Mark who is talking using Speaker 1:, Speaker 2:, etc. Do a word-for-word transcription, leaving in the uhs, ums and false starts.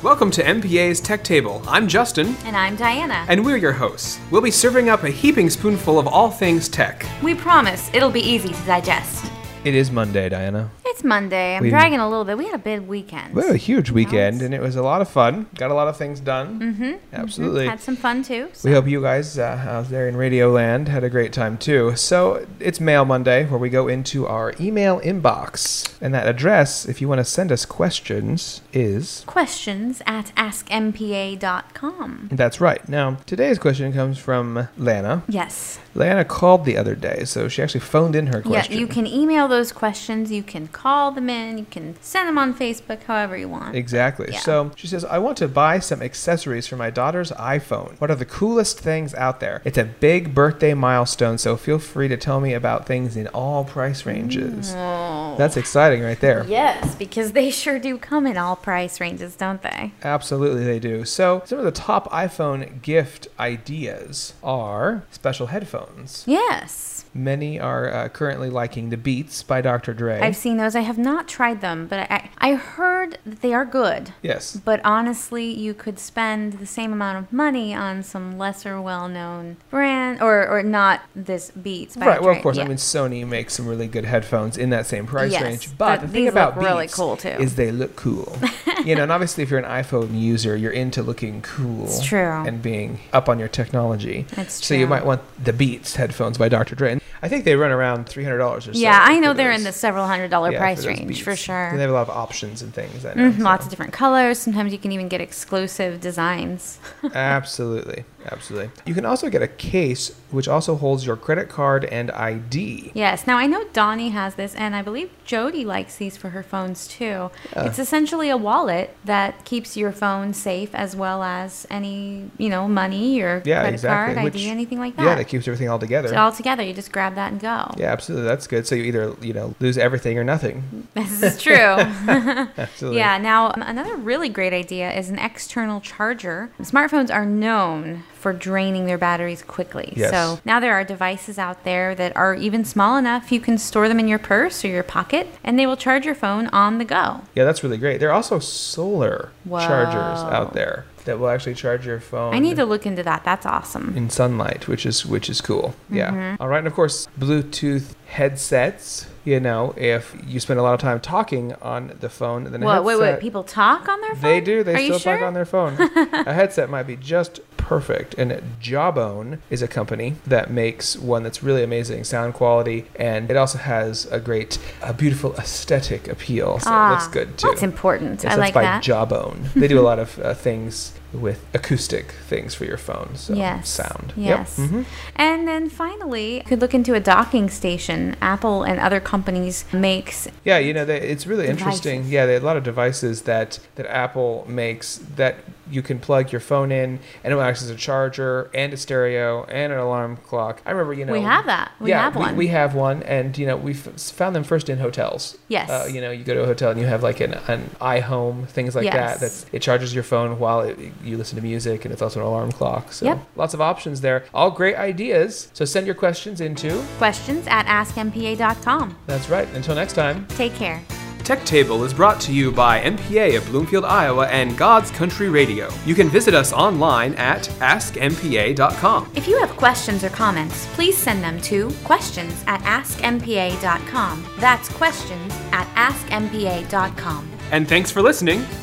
Speaker 1: Welcome to M P A's Tech Table. I'm Justin.
Speaker 2: And I'm Diana.
Speaker 1: And we're your hosts. We'll be serving up a heaping spoonful of all things tech.
Speaker 2: We promise it'll be easy to digest.
Speaker 3: It is Monday, Diana.
Speaker 2: It's Monday. I'm
Speaker 3: we,
Speaker 2: dragging a little bit. We had a big weekend.
Speaker 3: We had a huge weekend, and it was a lot of fun. Got a lot of things done.
Speaker 2: Mm-hmm.
Speaker 3: Absolutely.
Speaker 2: Mm-hmm. Had some fun, too. So.
Speaker 3: We hope you guys uh, out there in Radio Land had a great time, too. So it's Mail Monday, where we go into our email inbox. And that address, if you want to send us questions, is...
Speaker 2: questions at ask m p a dot com.
Speaker 3: That's right. Now, today's question comes from Lana.
Speaker 2: Yes.
Speaker 3: Lana called the other day, so she actually phoned in her question.
Speaker 2: Yeah, you can email those questions. You can call them in. You can send them on Facebook, however you want.
Speaker 3: Exactly.
Speaker 2: Yeah.
Speaker 3: So she says, I want to buy some accessories for my daughter's iPhone. What are the coolest things out there? It's a big birthday milestone, so feel free to tell me about things in all price ranges.
Speaker 2: Oh.
Speaker 3: That's exciting right there.
Speaker 2: Yes, because they sure do come in all price ranges, don't they?
Speaker 3: Absolutely they do. So some of the top iPhone gift ideas are special headphones.
Speaker 2: Yes.
Speaker 3: Many are uh, currently liking the Beats by Doctor Dre.
Speaker 2: I've seen those. I have not tried them, but I, I heard that they are good.
Speaker 3: Yes.
Speaker 2: But honestly, you could spend the same amount of money on some lesser well-known brand, or, or not this Beats. By
Speaker 3: Right. Well,
Speaker 2: Dre.
Speaker 3: of course.
Speaker 2: Yeah.
Speaker 3: I mean, Sony makes some really good headphones in that same price
Speaker 2: Yes,
Speaker 3: range. But
Speaker 2: but
Speaker 3: the thing
Speaker 2: these
Speaker 3: about
Speaker 2: look really
Speaker 3: Beats
Speaker 2: cool, too.
Speaker 3: is they look cool. You know, and obviously, if you're an iPhone user, you're into looking cool.
Speaker 2: It's true.
Speaker 3: And being up on your technology.
Speaker 2: It's
Speaker 3: So
Speaker 2: true.
Speaker 3: you might want the Beats headphones by Doctor Dre. And I think they run around three hundred dollars or so.
Speaker 2: Yeah, I know
Speaker 3: for
Speaker 2: they're
Speaker 3: those.
Speaker 2: in the several hundred dollar
Speaker 3: Yeah,
Speaker 2: price
Speaker 3: for those
Speaker 2: range
Speaker 3: Beats.
Speaker 2: for sure.
Speaker 3: And they have a lot of options and things. I know,
Speaker 2: Mm, Lots
Speaker 3: so.
Speaker 2: of different colors. Sometimes you can even get exclusive designs.
Speaker 3: Absolutely. Absolutely. You can also get a case which also holds your credit card and I D.
Speaker 2: Yes. Now, I know Donnie has this, and I believe Jody likes these for her phones, too.
Speaker 3: Yeah.
Speaker 2: It's essentially a wallet that keeps your phone safe, as well as any, you know, money, your
Speaker 3: Yeah,
Speaker 2: credit
Speaker 3: exactly.
Speaker 2: card,
Speaker 3: Which-
Speaker 2: I D, anything like that.
Speaker 3: Yeah, that keeps everything all together.
Speaker 2: It's all together. You just grab that and go.
Speaker 3: Yeah, absolutely. That's good. So you either, you know, lose everything or nothing.
Speaker 2: This is true.
Speaker 3: Absolutely.
Speaker 2: Yeah. Now, um, another really great idea is an external charger. Smartphones are known for draining their batteries quickly.
Speaker 3: Yes.
Speaker 2: So now there are devices out there that are even small enough you can store them in your purse or your pocket, and they will charge your phone on the go.
Speaker 3: Yeah, that's really great. There are also solar
Speaker 2: Whoa.
Speaker 3: chargers out there that will actually charge your phone.
Speaker 2: I need to look into that. That's awesome.
Speaker 3: in sunlight, which is which is cool. Yeah.
Speaker 2: Mm-hmm.
Speaker 3: All right, and of course, Bluetooth headsets. You know, if you spend a lot of time talking on the phone, then a
Speaker 2: What, wait, wait,
Speaker 3: headset-
Speaker 2: people talk on their phone?
Speaker 3: They do. They
Speaker 2: Are
Speaker 3: still
Speaker 2: you sure?
Speaker 3: talk on their phone. A headset might be just perfect. And Jawbone is a company that makes one that's really amazing sound quality, and it also has a great, a beautiful aesthetic appeal. So
Speaker 2: Ah,
Speaker 3: it looks good too.
Speaker 2: That's important.
Speaker 3: Yes,
Speaker 2: I
Speaker 3: that's
Speaker 2: like
Speaker 3: by
Speaker 2: that.
Speaker 3: Jawbone. They do a lot of uh, things with acoustic things for your phone. So
Speaker 2: Yes.
Speaker 3: sound.
Speaker 2: Yes.
Speaker 3: Yep. Mhm.
Speaker 2: And then finally, you could look into a docking station. Apple and other companies makes
Speaker 3: Yeah, you know, they, it's really
Speaker 2: Devices.
Speaker 3: interesting. Yeah, there are a lot of devices that, that Apple makes that you can plug your phone in, and it will act as a charger and a stereo and an alarm clock. I remember, you know,
Speaker 2: We have that. We
Speaker 3: yeah,
Speaker 2: have one.
Speaker 3: We, we have one, and you know, we found them first in hotels.
Speaker 2: Yes.
Speaker 3: Uh, you know, you go to a hotel and you have like an, an iHome, things like
Speaker 2: Yes.
Speaker 3: that. That's it charges your phone while it, you listen to music, and it's also an alarm clock. So
Speaker 2: Yep.
Speaker 3: lots of options there. All great ideas. So send your questions into.
Speaker 2: questions at ask m p a dot com.
Speaker 3: That's right. Until next time.
Speaker 2: Take care.
Speaker 1: Tech Table is brought to you by M P A of Bloomfield, Iowa and God's Country Radio. You can visit us online at ask m p a dot com.
Speaker 2: If you have questions or comments, please send them to questions at ask m p a dot com. That's questions at ask m p a dot com.
Speaker 1: And thanks for listening.